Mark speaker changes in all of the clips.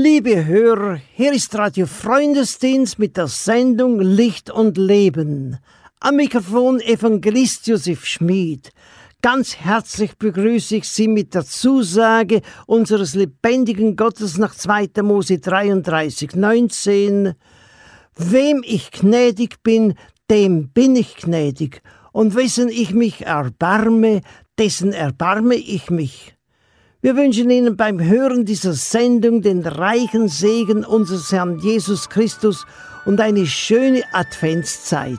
Speaker 1: Liebe Hörer, hier ist Radio Freundesdienst mit der Sendung Licht und Leben. Am Mikrofon Evangelist Josef Schmid. Ganz herzlich begrüße ich Sie mit der Zusage unseres lebendigen Gottes nach 2. Mose 33,19. Wem ich gnädig bin, dem bin ich gnädig. Und wessen ich mich erbarme, dessen erbarme ich mich. Wir wünschen Ihnen beim Hören dieser Sendung den reichen Segen unseres Herrn Jesus Christus und eine schöne Adventszeit.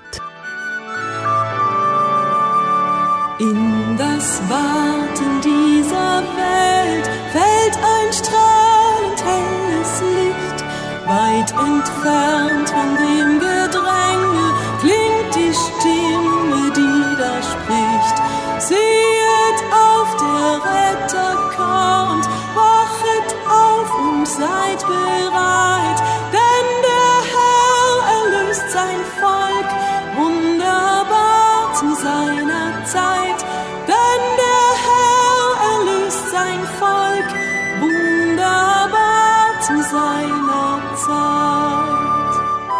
Speaker 2: In das Warten dieser Welt fällt ein strahlend helles Licht. Weit entfernt von dem Gedränge klingt die Stimme, die da spricht. Sehet auf, der Retter kommt, wachet auf und seid bereit, denn der Herr erlöst sein Volk, wunderbar zu seiner Zeit. Denn der Herr erlöst sein Volk, wunderbar zu seiner Zeit.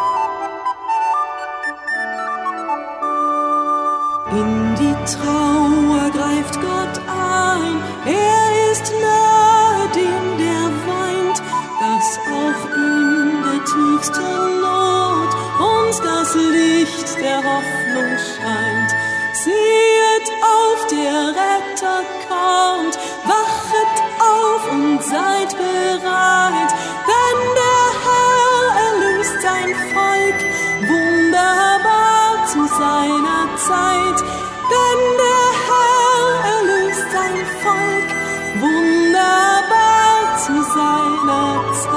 Speaker 2: In die Trauer greift Gott ein, er ist nahe dem, der weint, dass auch in der tiefsten Not uns das Licht der Hoffnung scheint. Sehet auf, der Retter kommt, wachet auf und seid bereit, denn der Herr erlöst sein Volk, wunderbar zu seiner Zeit. Denn der Herr erlöst sein Volk, wunderbar zu seiner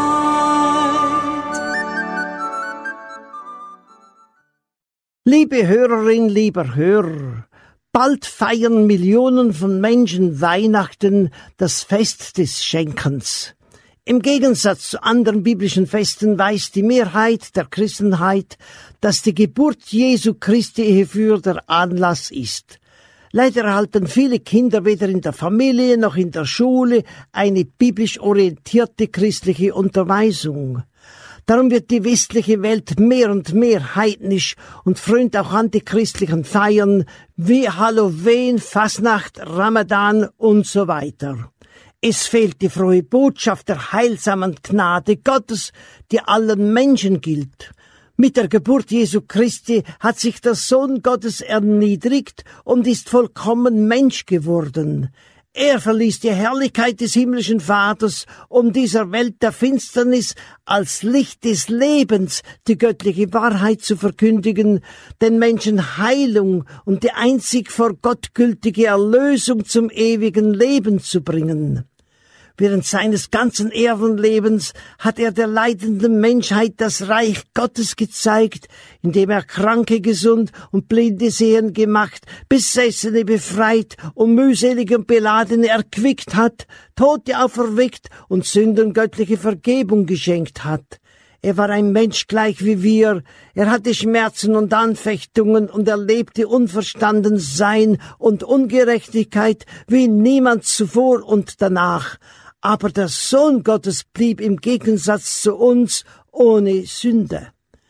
Speaker 2: Zeit.
Speaker 1: Liebe Hörerin, lieber Hörer, bald feiern Millionen von Menschen Weihnachten, das Fest des Schenkens. Im Gegensatz zu anderen biblischen Festen weiß die Mehrheit der Christenheit, dass die Geburt Jesu Christi hierfür der Anlass ist. Leider erhalten viele Kinder weder in der Familie noch in der Schule eine biblisch orientierte christliche Unterweisung. Darum wird die westliche Welt mehr und mehr heidnisch und frönt auch antichristlichen Feiern wie Halloween, Fasnacht, Ramadan und so weiter. Es fehlt die frohe Botschaft der heilsamen Gnade Gottes, die allen Menschen gilt. Mit der Geburt Jesu Christi hat sich der Sohn Gottes erniedrigt und ist vollkommen Mensch geworden. Er verließ die Herrlichkeit des himmlischen Vaters, um dieser Welt der Finsternis als Licht des Lebens die göttliche Wahrheit zu verkündigen, den Menschen Heilung und die einzig vor Gott gültige Erlösung zum ewigen Leben zu bringen. Während seines ganzen Erdenlebens hat er der leidenden Menschheit das Reich Gottes gezeigt, indem er Kranke gesund und Blinde sehend gemacht, Besessene befreit und mühselige und Beladene erquickt hat, Tote auferweckt und Sünden göttliche Vergebung geschenkt hat. Er war ein Mensch gleich wie wir, er hatte Schmerzen und Anfechtungen und erlebte Unverstandensein und Ungerechtigkeit wie niemand zuvor und danach. Aber der Sohn Gottes blieb im Gegensatz zu uns ohne Sünde.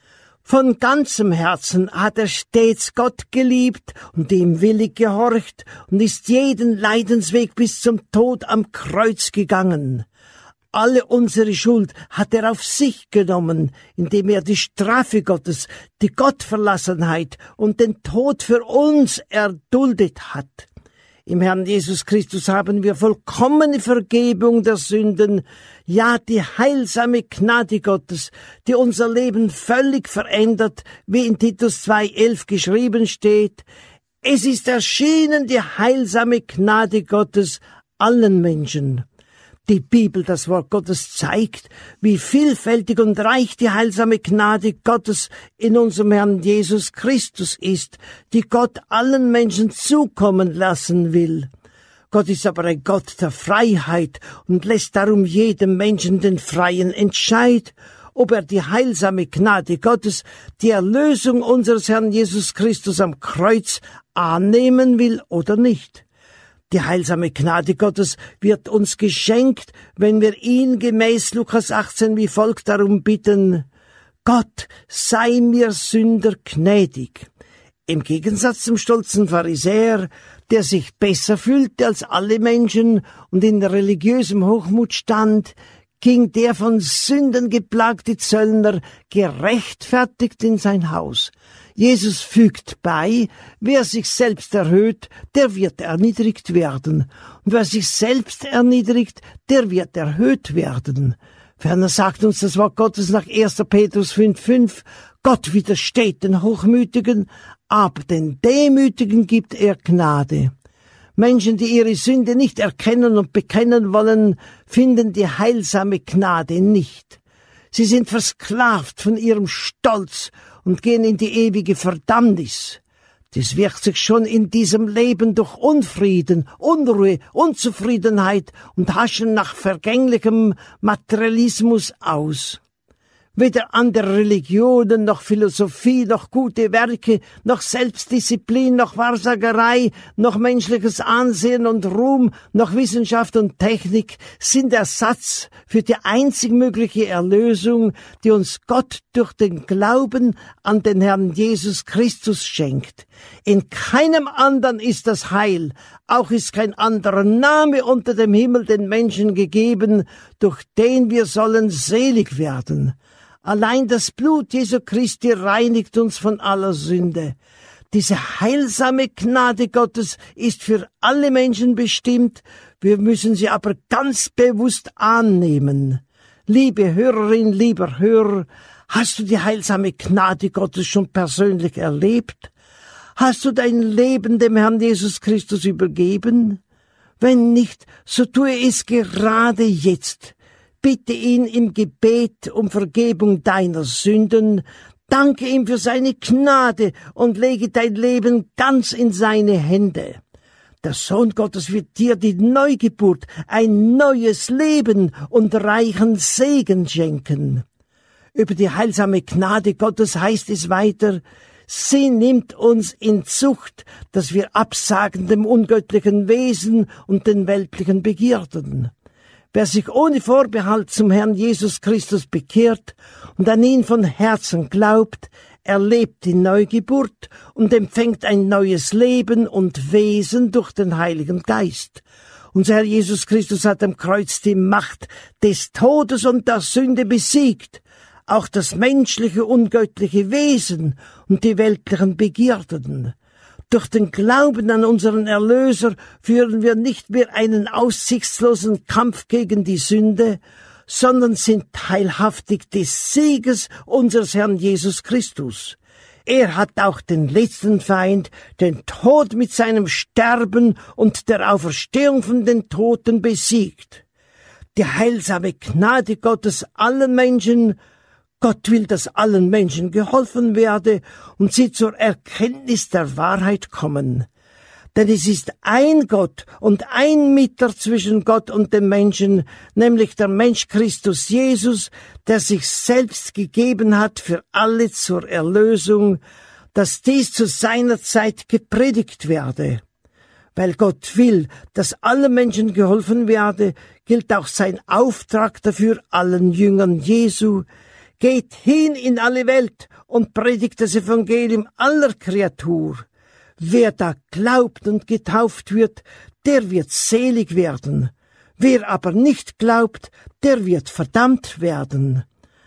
Speaker 1: Von ganzem Herzen hat er stets Gott geliebt und ihm willig gehorcht und ist jeden Leidensweg bis zum Tod am Kreuz gegangen. Alle unsere Schuld hat er auf sich genommen, indem er die Strafe Gottes, die Gottverlassenheit und den Tod für uns erduldet hat. Im Herrn Jesus Christus haben wir vollkommene Vergebung der Sünden, ja die heilsame Gnade Gottes, die unser Leben völlig verändert, wie in Titus 2,11 geschrieben steht. Es ist erschienen die heilsame Gnade Gottes allen Menschen. Die Bibel, das Wort Gottes, zeigt, wie vielfältig und reich die heilsame Gnade Gottes in unserem Herrn Jesus Christus ist, die Gott allen Menschen zukommen lassen will. Gott ist aber ein Gott der Freiheit und lässt darum jedem Menschen den freien Entscheid, ob er die heilsame Gnade Gottes, die Erlösung unseres Herrn Jesus Christus am Kreuz annehmen will oder nicht. Die heilsame Gnade Gottes wird uns geschenkt, wenn wir ihn gemäß Lukas 18 wie folgt darum bitten: Gott, sei mir Sünder gnädig. Im Gegensatz zum stolzen Pharisäer, der sich besser fühlte als alle Menschen und in religiösem Hochmut stand, ging der von Sünden geplagte Zöllner gerechtfertigt in sein Haus. Jesus fügt bei: Wer sich selbst erhöht, der wird erniedrigt werden. Und wer sich selbst erniedrigt, der wird erhöht werden. Ferner sagt uns das Wort Gottes nach 1. Petrus 5,5: Gott widersteht den Hochmütigen, aber den Demütigen gibt er Gnade. Menschen, die ihre Sünde nicht erkennen und bekennen wollen, finden die heilsame Gnade nicht. Sie sind versklavt von ihrem Stolz und gehen in die ewige Verdammnis. Das wirkt sich schon in diesem Leben durch Unfrieden, Unruhe, Unzufriedenheit und Haschen nach vergänglichem Materialismus aus. Weder andere Religionen, noch Philosophie, noch gute Werke, noch Selbstdisziplin, noch Wahrsagerei, noch menschliches Ansehen und Ruhm, noch Wissenschaft und Technik sind Ersatz für die einzig mögliche Erlösung, die uns Gott durch den Glauben an den Herrn Jesus Christus schenkt. In keinem anderen ist das Heil, auch ist kein anderer Name unter dem Himmel den Menschen gegeben, durch den wir sollen selig werden. Allein das Blut Jesu Christi reinigt uns von aller Sünde. Diese heilsame Gnade Gottes ist für alle Menschen bestimmt, wir müssen sie aber ganz bewusst annehmen. Liebe Hörerin, lieber Hörer, hast du die heilsame Gnade Gottes schon persönlich erlebt? Hast du dein Leben dem Herrn Jesus Christus übergeben? Wenn nicht, so tue es gerade jetzt. Bitte ihn im Gebet um Vergebung deiner Sünden, danke ihm für seine Gnade und lege dein Leben ganz in seine Hände. Der Sohn Gottes wird dir die Neugeburt, ein neues Leben und reichen Segen schenken. Über die heilsame Gnade Gottes heißt es weiter: Sie nimmt uns in Zucht, dass wir absagen dem ungöttlichen Wesen und den weltlichen Begierden. Wer sich ohne Vorbehalt zum Herrn Jesus Christus bekehrt und an ihn von Herzen glaubt, erlebt die Neugeburt und empfängt ein neues Leben und Wesen durch den Heiligen Geist. Unser Herr Jesus Christus hat am Kreuz die Macht des Todes und der Sünde besiegt, auch das menschliche ungöttliche Wesen und die weltlichen Begierden. Durch den Glauben an unseren Erlöser führen wir nicht mehr einen aussichtslosen Kampf gegen die Sünde, sondern sind teilhaftig des Sieges unseres Herrn Jesus Christus. Er hat auch den letzten Feind, den Tod, mit seinem Sterben und der Auferstehung von den Toten besiegt. Die heilsame Gnade Gottes allen Menschen. Gott will, dass allen Menschen geholfen werde und sie zur Erkenntnis der Wahrheit kommen. Denn es ist ein Gott und ein Mittler zwischen Gott und dem Menschen, nämlich der Mensch Christus Jesus, der sich selbst gegeben hat für alle zur Erlösung, dass dies zu seiner Zeit gepredigt werde. Weil Gott will, dass allen Menschen geholfen werde, gilt auch sein Auftrag dafür allen Jüngern Jesu: Geht hin in alle Welt und predigt das Evangelium aller Kreatur. Wer da glaubt und getauft wird, der wird selig werden. Wer aber nicht glaubt, der wird verdammt werden.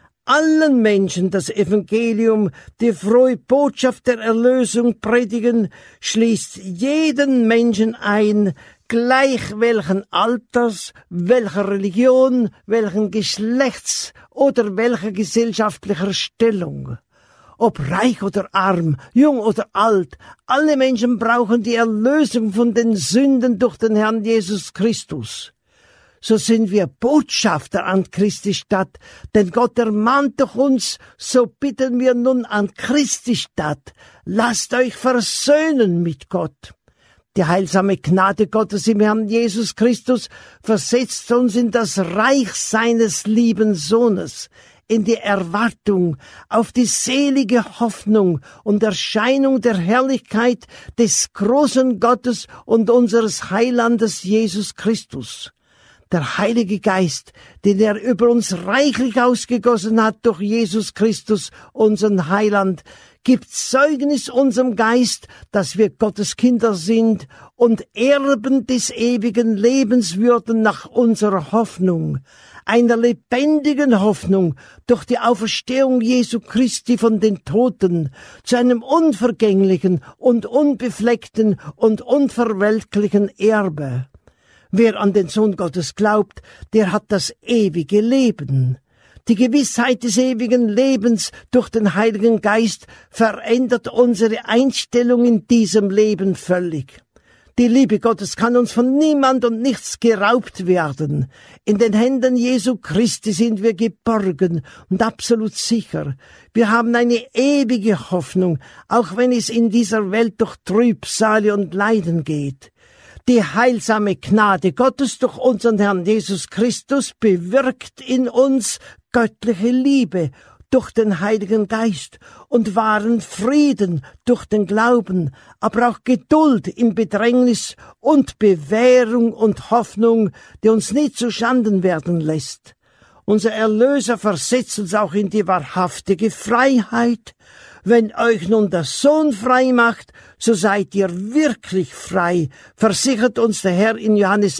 Speaker 1: Allen Menschen das Evangelium, die frohe Botschaft der Erlösung predigen, schließt jeden Menschen ein, gleich welchen Alters, welcher Religion, welchen Geschlechts oder welcher gesellschaftlicher Stellung. Ob reich oder arm, jung oder alt, alle Menschen brauchen die Erlösung von den Sünden durch den Herrn Jesus Christus. So sind wir Botschafter an Christi Stadt, denn Gott ermahnt durch uns, so bitten wir nun an Christi Stadt: Lasst euch versöhnen mit Gott. Die heilsame Gnade Gottes im Herrn Jesus Christus versetzt uns in das Reich seines lieben Sohnes. in die Erwartung auf die selige Hoffnung und Erscheinung der Herrlichkeit des großen Gottes und unseres Heilandes Jesus Christus. Der Heilige Geist, den er über uns reichlich ausgegossen hat durch Jesus Christus, unseren Heiland, gibt Zeugnis unserem Geist, dass wir Gottes Kinder sind und Erben des ewigen Lebens würden nach unserer Hoffnung, einer lebendigen Hoffnung durch die Auferstehung Jesu Christi von den Toten, zu einem unvergänglichen und unbefleckten und unverwelklichen Erbe. Wer an den Sohn Gottes glaubt, der hat das ewige Leben. Die Gewissheit des ewigen Lebens durch den Heiligen Geist verändert unsere Einstellung in diesem Leben völlig. Die Liebe Gottes kann uns von niemand und nichts geraubt werden. In den Händen Jesu Christi sind wir geborgen und absolut sicher. Wir haben eine ewige Hoffnung, auch wenn es in dieser Welt durch Trübsale und Leiden geht. Die heilsame Gnade Gottes durch unseren Herrn Jesus Christus bewirkt in uns göttliche Liebe durch den Heiligen Geist und wahren Frieden durch den Glauben, aber auch Geduld im Bedrängnis und Bewährung und Hoffnung, die uns nie zu Schanden werden lässt. Unser Erlöser versetzt uns auch in die wahrhaftige Freiheit. Wenn euch nun der Sohn frei macht, so seid ihr wirklich frei, versichert uns der Herr in Johannes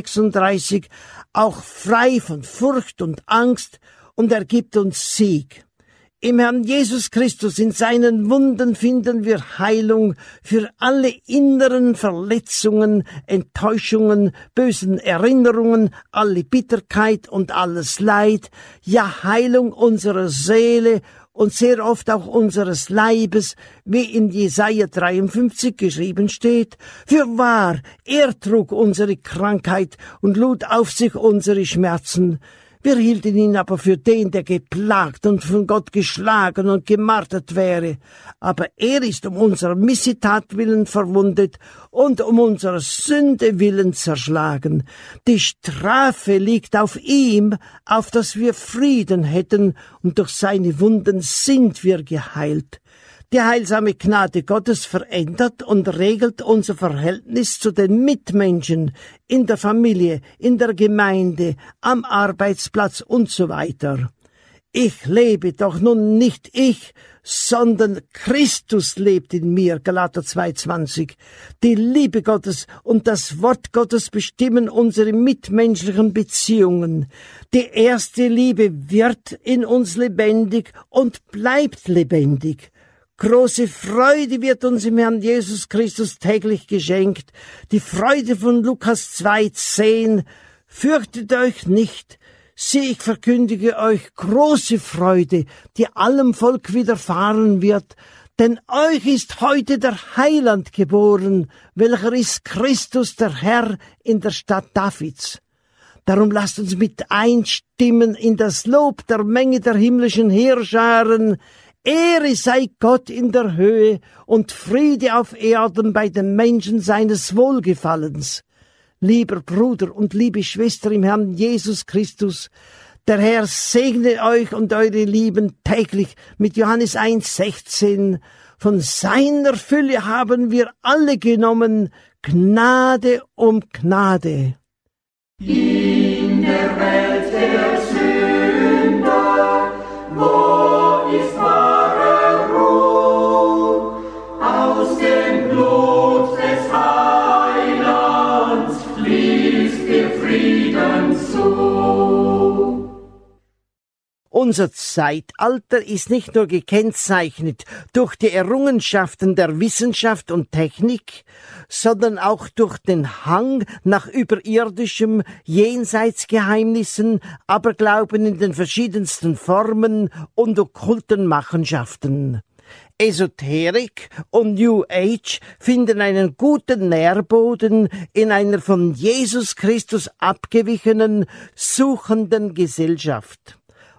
Speaker 1: 8,36, auch frei von Furcht und Angst, und er gibt uns Sieg. Im Herrn Jesus Christus, in seinen Wunden finden wir Heilung für alle inneren Verletzungen, Enttäuschungen, bösen Erinnerungen, alle Bitterkeit und alles Leid, ja Heilung unserer Seele und sehr oft auch unseres Leibes, wie in Jesaja 53 geschrieben steht. Fürwahr, er trug unsere Krankheit und lud auf sich unsere Schmerzen. Wir hielten ihn aber für den, der geplagt und von Gott geschlagen und gemartert wäre. Aber er ist um unserer Missetat willen verwundet und um unserer Sünde willen zerschlagen. Die Strafe liegt auf ihm, auf dass wir Frieden hätten, und durch seine Wunden sind wir geheilt. Die heilsame Gnade Gottes verändert und regelt unser Verhältnis zu den Mitmenschen, in der Familie, in der Gemeinde, am Arbeitsplatz und so weiter. Ich lebe doch nun nicht ich, sondern Christus lebt in mir, Galater 2,20. Die Liebe Gottes und das Wort Gottes bestimmen unsere mitmenschlichen Beziehungen. Die erste Liebe wird in uns lebendig und bleibt lebendig. Große Freude wird uns im Herrn Jesus Christus täglich geschenkt. Die Freude von Lukas 2,10. Fürchtet euch nicht. Sieh, ich verkündige euch große Freude, die allem Volk widerfahren wird. Denn euch ist heute der Heiland geboren, welcher ist Christus der Herr in der Stadt Davids. Darum lasst uns mit einstimmen in das Lob der Menge der himmlischen Heerscharen. Ehre sei Gott in der Höhe und Friede auf Erden bei den Menschen seines Wohlgefallens. Lieber Bruder und liebe Schwester im Herrn Jesus Christus, der Herr segne euch und eure Lieben täglich mit Johannes 1,16. Von seiner Fülle haben wir alle genommen, Gnade um Gnade.
Speaker 2: In der Welt der Sünder, wo ist wahre Ruhe? Aus dem Blut des Heilands fließt dir Frieden zu.
Speaker 1: Unser Zeitalter ist nicht nur gekennzeichnet durch die Errungenschaften der Wissenschaft und Technik, sondern auch durch den Hang nach überirdischem, Jenseitsgeheimnissen, Aberglauben in den verschiedensten Formen und okkulten Machenschaften. Esoterik und New Age finden einen guten Nährboden in einer von Jesus Christus abgewichenen, suchenden Gesellschaft.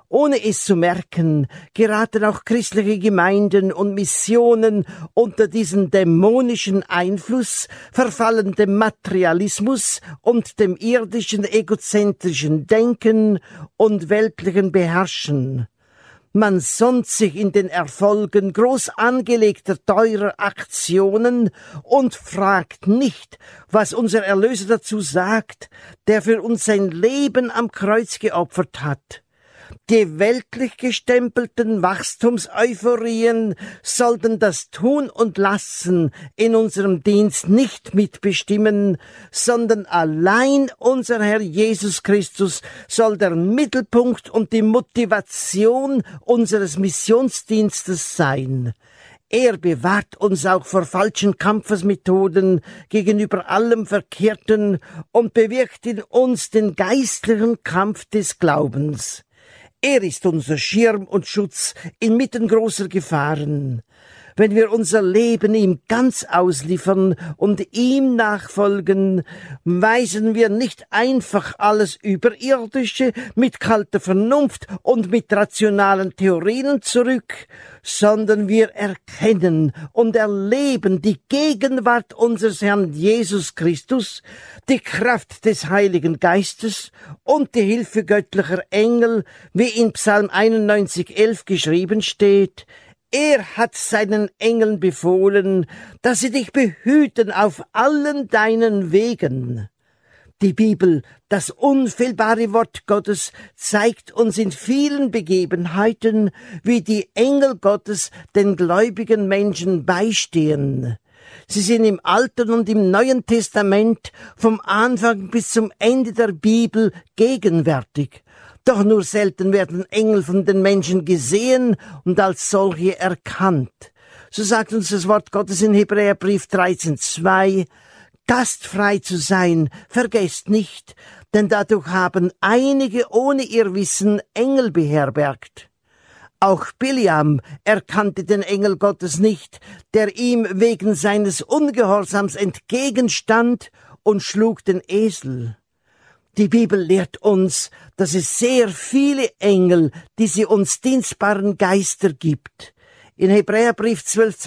Speaker 1: Ohne es zu merken, geraten auch christliche Gemeinden und Missionen unter diesen dämonischen Einfluss, verfallen dem Materialismus und dem irdischen, egozentrischen Denken und weltlichen Beherrschen. Man sonnt sich in den Erfolgen groß angelegter, teurer Aktionen und fragt nicht, was unser Erlöser dazu sagt, der für uns sein Leben am Kreuz geopfert hat. Die weltlich gestempelten Wachstumseuphorien sollten das Tun und Lassen in unserem Dienst nicht mitbestimmen, sondern allein unser Herr Jesus Christus soll der Mittelpunkt und die Motivation unseres Missionsdienstes sein. Er bewahrt uns auch vor falschen Kampfesmethoden gegenüber allem Verkehrten und bewirkt in uns den geistlichen Kampf des Glaubens. Er ist unser Schirm und Schutz inmitten großer Gefahren. Wenn wir unser Leben ihm ganz ausliefern und ihm nachfolgen, weisen wir nicht einfach alles Überirdische mit kalter Vernunft und mit rationalen Theorien zurück, sondern wir erkennen und erleben die Gegenwart unseres Herrn Jesus Christus, die Kraft des Heiligen Geistes und die Hilfe göttlicher Engel, wie in Psalm 91,11 geschrieben steht: Er hat seinen Engeln befohlen, dass sie dich behüten auf allen deinen Wegen. Die Bibel, das unfehlbare Wort Gottes, zeigt uns in vielen Begebenheiten, wie die Engel Gottes den gläubigen Menschen beistehen. Sie sind im Alten und im Neuen Testament vom Anfang bis zum Ende der Bibel gegenwärtig. Doch nur selten werden Engel von den Menschen gesehen und als solche erkannt. So sagt uns das Wort Gottes in Hebräerbrief 13,2: Gastfrei zu sein, vergesst nicht, denn dadurch haben einige ohne ihr Wissen Engel beherbergt. Auch Biliam erkannte den Engel Gottes nicht, der ihm wegen seines Ungehorsams entgegenstand und schlug den Esel. Die Bibel lehrt uns, dass es sehr viele Engel, diese uns dienstbaren Geister gibt. In Hebräerbrief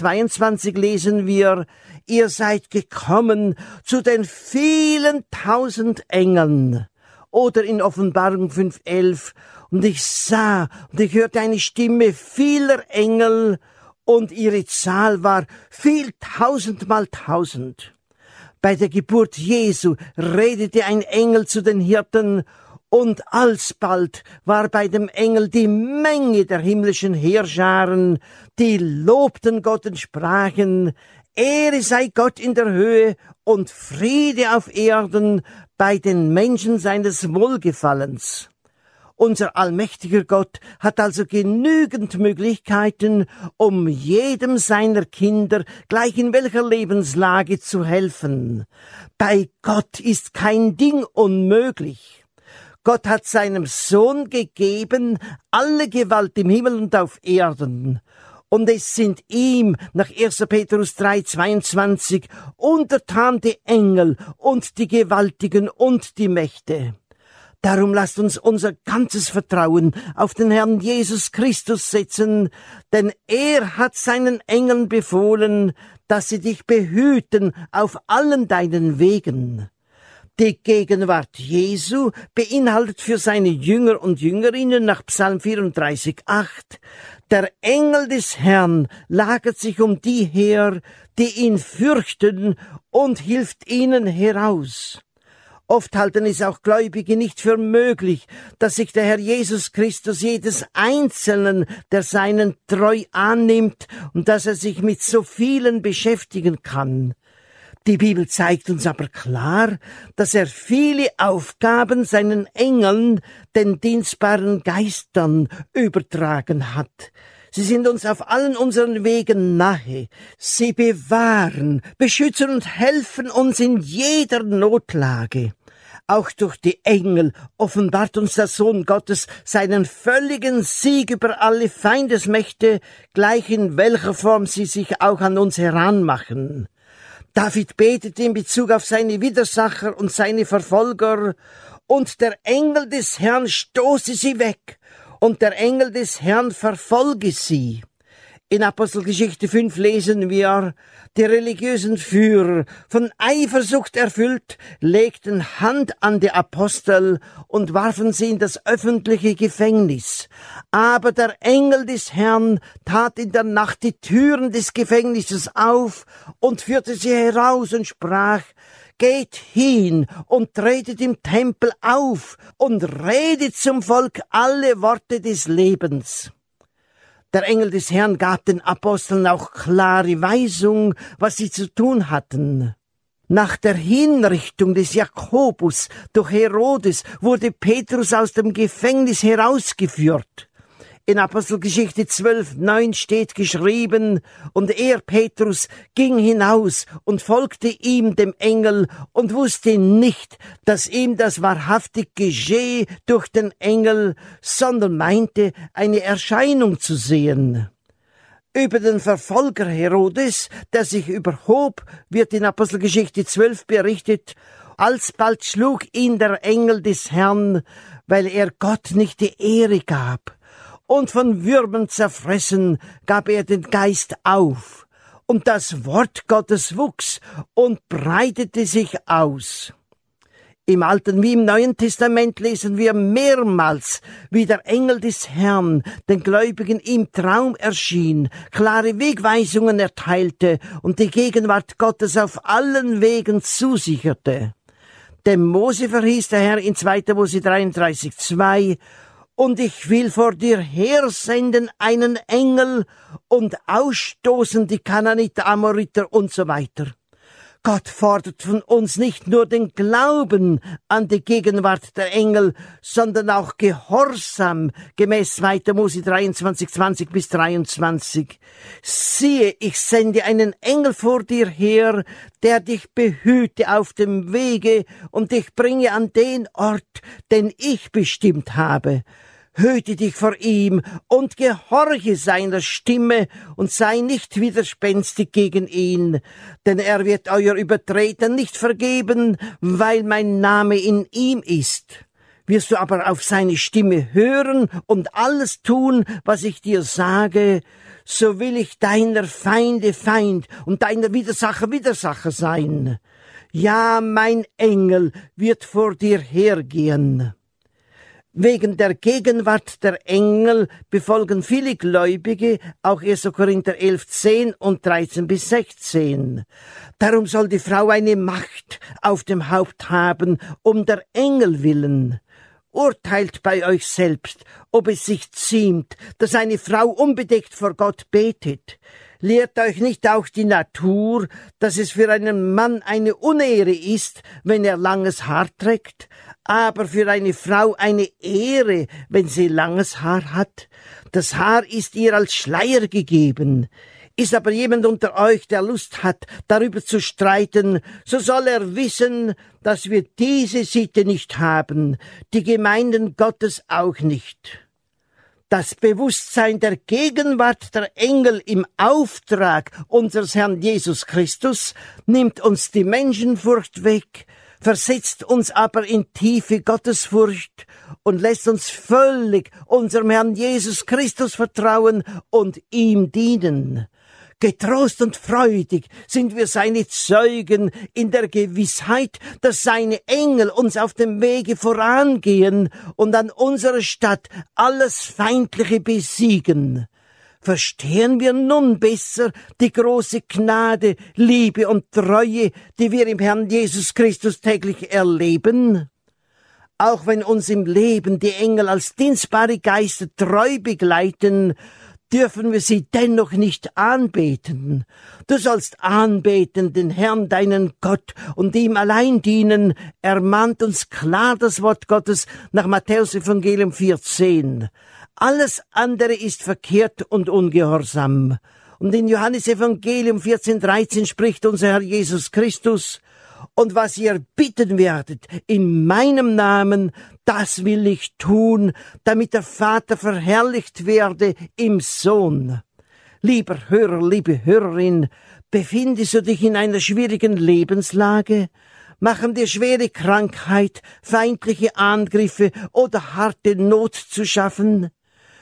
Speaker 1: 12,22 lesen wir: Ihr seid gekommen zu den vielen tausend Engeln. Oder in Offenbarung 5,11: Und ich sah und ich hörte eine Stimme vieler Engel, und ihre Zahl war viel tausendmal tausend. Bei der Geburt Jesu redete ein Engel zu den Hirten, und alsbald war bei dem Engel die Menge der himmlischen Heerscharen, die lobten Gott und sprachen: Ehre sei Gott in der Höhe und Friede auf Erden bei den Menschen seines Wohlgefallens. Unser allmächtiger Gott hat also genügend Möglichkeiten, um jedem seiner Kinder, gleich in welcher Lebenslage, zu helfen. Bei Gott ist kein Ding unmöglich. Gott hat seinem Sohn gegeben alle Gewalt im Himmel und auf Erden. Und es sind ihm, nach 1. Petrus 3,22, untertan die Engel und die Gewaltigen und die Mächte. Darum lasst uns unser ganzes Vertrauen auf den Herrn Jesus Christus setzen, denn er hat seinen Engeln befohlen, dass sie dich behüten auf allen deinen Wegen. Die Gegenwart Jesu beinhaltet für seine Jünger und Jüngerinnen nach Psalm 34,8: Der Engel des Herrn lagert sich um die her, die ihn fürchten, und hilft ihnen heraus. Oft halten es auch Gläubige nicht für möglich, dass sich der Herr Jesus Christus jedes Einzelnen der Seinen treu annimmt und dass er sich mit so vielen beschäftigen kann. Die Bibel zeigt uns aber klar, dass er viele Aufgaben seinen Engeln, den dienstbaren Geistern, übertragen hat. Sie sind uns auf allen unseren Wegen nahe. Sie bewahren, beschützen und helfen uns in jeder Notlage. Auch durch die Engel offenbart uns der Sohn Gottes seinen völligen Sieg über alle Feindesmächte, gleich in welcher Form sie sich auch an uns heranmachen. David betet in Bezug auf seine Widersacher und seine Verfolger: Und der Engel des Herrn stoße sie weg und der Engel des Herrn verfolge sie. In Apostelgeschichte 5 lesen wir, die religiösen Führer, von Eifersucht erfüllt, legten Hand an die Apostel und warfen sie in das öffentliche Gefängnis. Aber der Engel des Herrn tat in der Nacht die Türen des Gefängnisses auf und führte sie heraus und sprach: Geht hin und tretet im Tempel auf und redet zum Volk alle Worte des Lebens. Der Engel des Herrn gab den Aposteln auch klare Weisung, was sie zu tun hatten. Nach der Hinrichtung des Jakobus durch Herodes wurde Petrus aus dem Gefängnis herausgeführt. In Apostelgeschichte 12,9 steht geschrieben: Und er, Petrus, ging hinaus und folgte ihm, dem Engel, und wusste nicht, dass ihm das wahrhaftig geschehe durch den Engel, sondern meinte, eine Erscheinung zu sehen. Über den Verfolger Herodes, der sich überhob, wird in Apostelgeschichte 12 berichtet: Alsbald schlug ihn der Engel des Herrn, weil er Gott nicht die Ehre gab. Und von Würmern zerfressen gab er den Geist auf. Und das Wort Gottes wuchs und breitete sich aus. Im Alten wie im Neuen Testament lesen wir mehrmals, wie der Engel des Herrn den Gläubigen im Traum erschien, klare Wegweisungen erteilte und die Gegenwart Gottes auf allen Wegen zusicherte. Dem Mose verhieß der Herr in 2. Mose 33,2: Und ich will vor dir hersenden einen Engel und ausstoßen die Kanaaniter, Amoriter und so weiter. Gott fordert von uns nicht nur den Glauben an die Gegenwart der Engel, sondern auch Gehorsam, gemäß 2. Mose 23, 20 bis 23. Siehe, ich sende einen Engel vor dir her, der dich behüte auf dem Wege und dich bringe an den Ort, den ich bestimmt habe. Hüte dich vor ihm und gehorche seiner Stimme und sei nicht widerspenstig gegen ihn, denn er wird euer Übertreten nicht vergeben, weil mein Name in ihm ist. Wirst du aber auf seine Stimme hören und alles tun, was ich dir sage, so will ich deiner Feinde Feind und deiner Widersacher Widersacher sein. Ja, mein Engel wird vor dir hergehen. Wegen der Gegenwart der Engel befolgen viele Gläubige auch 1. Korinther 11,10 und 13 bis 16. Darum soll die Frau eine Macht auf dem Haupt haben, um der Engel willen. Urteilt bei euch selbst, ob es sich ziemt, dass eine Frau unbedeckt vor Gott betet. Lehrt euch nicht auch die Natur, dass es für einen Mann eine Unehre ist, wenn er langes Haar trägt, aber für eine Frau eine Ehre, wenn sie langes Haar hat? Das Haar ist ihr als Schleier gegeben. Ist aber jemand unter euch, der Lust hat, darüber zu streiten, so soll er wissen, dass wir diese Sitte nicht haben, die Gemeinden Gottes auch nicht. Das Bewusstsein der Gegenwart der Engel im Auftrag unseres Herrn Jesus Christus nimmt uns die Menschenfurcht weg, versetzt uns aber in tiefe Gottesfurcht und lässt uns völlig unserem Herrn Jesus Christus vertrauen und ihm dienen. Getrost und freudig sind wir seine Zeugen in der Gewissheit, dass seine Engel uns auf dem Wege vorangehen und an unserer Stadt alles Feindliche besiegen. Verstehen wir nun besser die große Gnade, Liebe und Treue, die wir im Herrn Jesus Christus täglich erleben? Auch wenn uns im Leben die Engel als dienstbare Geister treu begleiten, dürfen wir sie dennoch nicht anbeten. Du sollst anbeten den Herrn, deinen Gott, und ihm allein dienen, ermahnt uns klar das Wort Gottes nach Matthäus Evangelium 4,10. Alles andere ist verkehrt und ungehorsam. Und in Johannes Evangelium 14,13 spricht unser Herr Jesus Christus: Und was ihr bitten werdet in meinem Namen, das will ich tun, damit der Vater verherrlicht werde im Sohn. Lieber Hörer, liebe Hörerin, befindest du dich in einer schwierigen Lebenslage? Machen dir schwere Krankheit, feindliche Angriffe oder harte Not zu schaffen?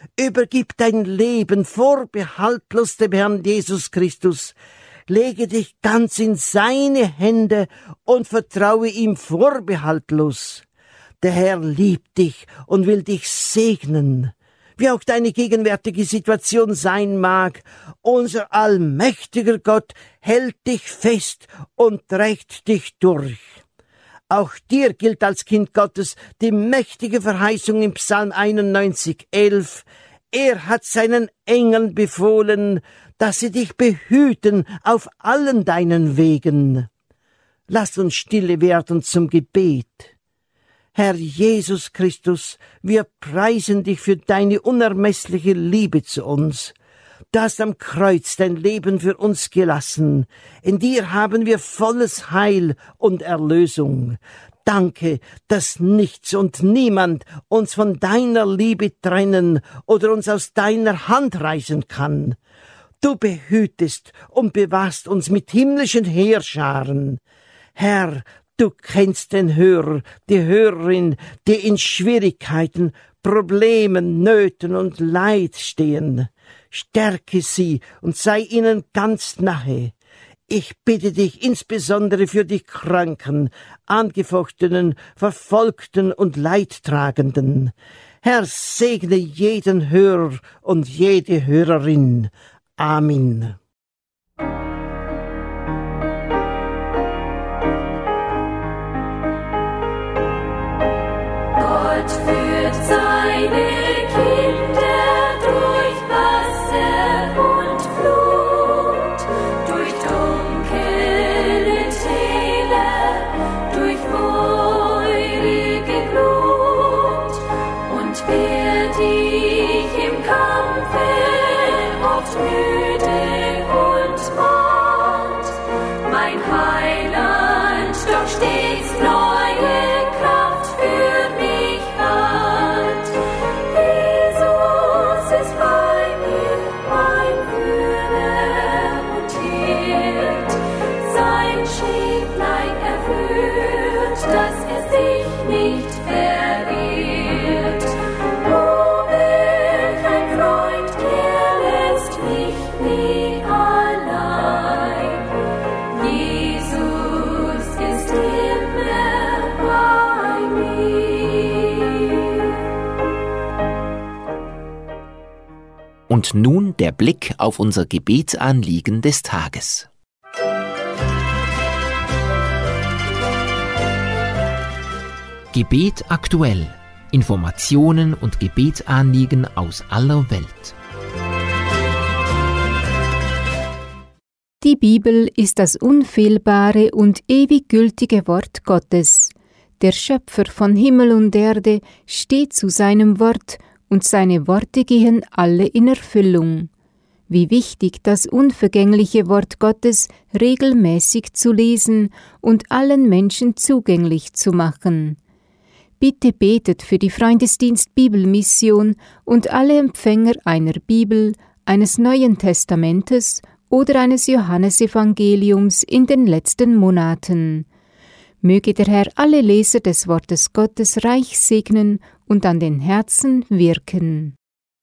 Speaker 1: Übergib dein Leben vorbehaltlos dem Herrn Jesus Christus. Lege dich ganz in seine Hände und vertraue ihm vorbehaltlos. Der Herr liebt dich und will dich segnen. Wie auch deine gegenwärtige Situation sein mag, unser allmächtiger Gott hält dich fest und trägt dich durch. Auch dir gilt als Kind Gottes die mächtige Verheißung im Psalm 91,11. Er hat seinen Engeln befohlen, dass sie dich behüten auf allen deinen Wegen. Lass uns stille werden zum Gebet. Herr Jesus Christus, wir preisen dich für deine unermessliche Liebe zu uns. Du hast am Kreuz dein Leben für uns gelassen. In dir haben wir volles Heil und Erlösung. Danke, dass nichts und niemand uns von deiner Liebe trennen oder uns aus deiner Hand reißen kann. Du behütest und bewahrst uns mit himmlischen Heerscharen. Herr, du kennst den Hörer, die Hörerin, die in Schwierigkeiten, Problemen, Nöten und Leid stehen. Stärke sie und sei ihnen ganz nahe. Ich bitte dich insbesondere für die Kranken, Angefochtenen, Verfolgten und Leidtragenden. Herr, segne jeden Hörer und jede Hörerin. Amen.
Speaker 3: Gott führt seine Kinder durch Wasser und Flut, durch dunkle Täler, durch feurige Glut. Und wer dich im Kampfe oft müde und matt, mein Heiland doch stets neue Kraft für mich hat. Jesus ist bei mir, mein Führer und Hirt. Sein Schäflein erführt, dass sich nicht verirrt. Oh, welch ein Freund, der lässt mich nie allein. Jesus ist immer bei mir.
Speaker 4: Und nun der Blick auf unser Gebetsanliegen des Tages. Gebet aktuell. Informationen und Gebetsanliegen aus aller Welt.
Speaker 5: Die Bibel ist das unfehlbare und ewig gültige Wort Gottes. Der Schöpfer von Himmel und Erde steht zu seinem Wort und seine Worte gehen alle in Erfüllung. Wie wichtig, das unvergängliche Wort Gottes regelmäßig zu lesen und allen Menschen zugänglich zu machen. Bitte betet für die Freundesdienst Bibelmission und alle Empfänger einer Bibel, eines Neuen Testamentes oder eines Johannesevangeliums in den letzten Monaten. Möge der Herr alle Leser des Wortes Gottes reich segnen und an den Herzen wirken.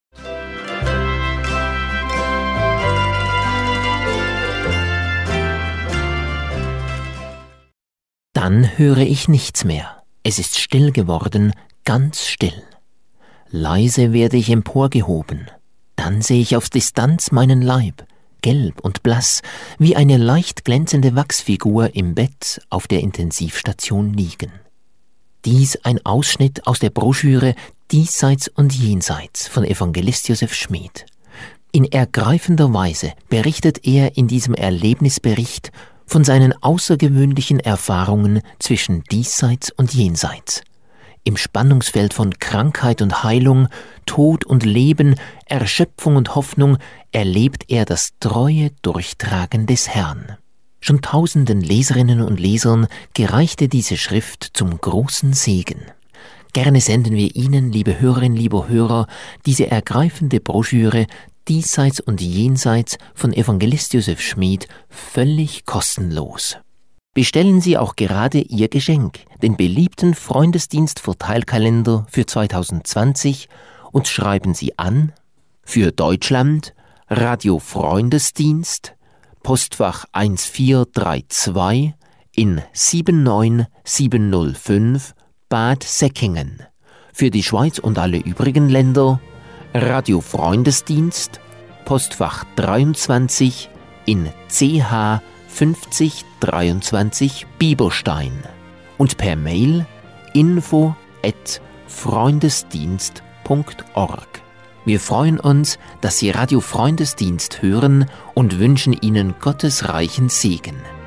Speaker 4: Dann höre ich nichts mehr. Es ist still geworden, ganz still. Leise werde ich emporgehoben. Dann sehe ich auf Distanz meinen Leib, gelb und blass, wie eine leicht glänzende Wachsfigur im Bett auf der Intensivstation liegen. Dies ein Ausschnitt aus der Broschüre Diesseits und Jenseits von Evangelist Josef Schmid. In ergreifender Weise berichtet er in diesem Erlebnisbericht von seinen außergewöhnlichen Erfahrungen zwischen Diesseits und Jenseits. Im Spannungsfeld von Krankheit und Heilung, Tod und Leben, Erschöpfung und Hoffnung erlebt er das treue Durchtragen des Herrn. Schon tausenden Leserinnen und Lesern gereichte diese Schrift zum großen Segen. Gerne senden wir Ihnen, liebe Hörerinnen, lieber Hörer, diese ergreifende Broschüre Diesseits und Jenseits von Evangelist Josef Schmid völlig kostenlos. Bestellen Sie auch gerade Ihr Geschenk, den beliebten Freundesdienst-Verteilkalender für 2020 und schreiben Sie an für Deutschland Radio Freundesdienst, Postfach 1432 in 79705 Bad Säckingen. Für die Schweiz und alle übrigen Länder Radio Freundesdienst, Postfach 23 in CH 5023 Bieberstein und per Mail info@freundesdienst.org. Wir freuen uns, dass Sie Radio Freundesdienst hören und wünschen Ihnen Gottes reichen Segen.